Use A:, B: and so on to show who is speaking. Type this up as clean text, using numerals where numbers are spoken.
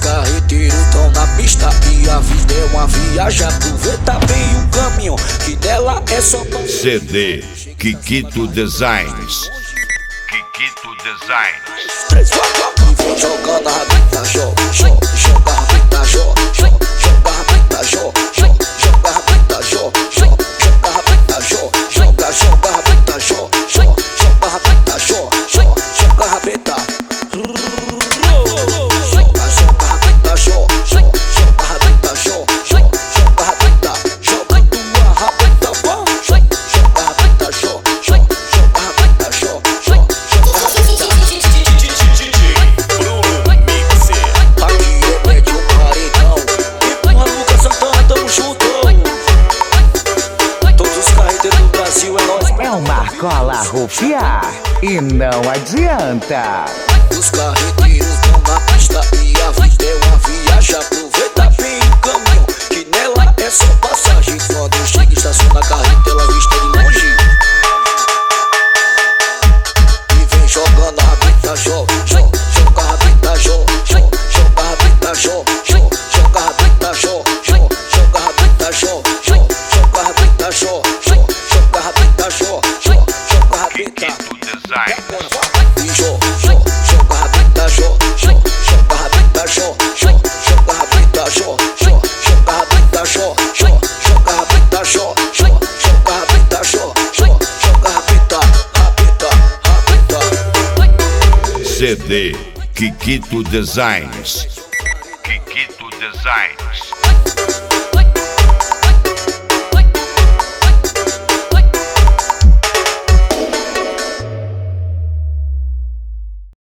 A: carreteiros tão na pista e a vida é uma viagem. Aproveita bem o caminho, que dela é só pra...
B: CD Kikito Designs. Kikito Designs.
A: Três e vem jogando a rabeta, joga a rabeta, joga a rabeta, joga a rabeta, joga a rabeta, joga a rabeta, joga a rabeta, joga a rabeta.
C: É o Marcola rufiar e não adianta.
A: Os carreteiros vão na pista e a vida é uma viagem. Aproveita bem o caminho, que nela é só passagem. Quando chega, estaciona a carreta, ela vista de longe e vem jogando a rabeta, joga a rabeta, joga a rabeta, joga a rabeta, joga a rabeta, joga a rabeta, joga a rabeta, joga a rabeta. E joga a rabeta, joga a rabeta, joga a rabeta, joga a rabeta, joga a rabeta, joga a rabeta, joga a rabeta, rabeta.
B: CD Kikito Designs. Kikito Designs.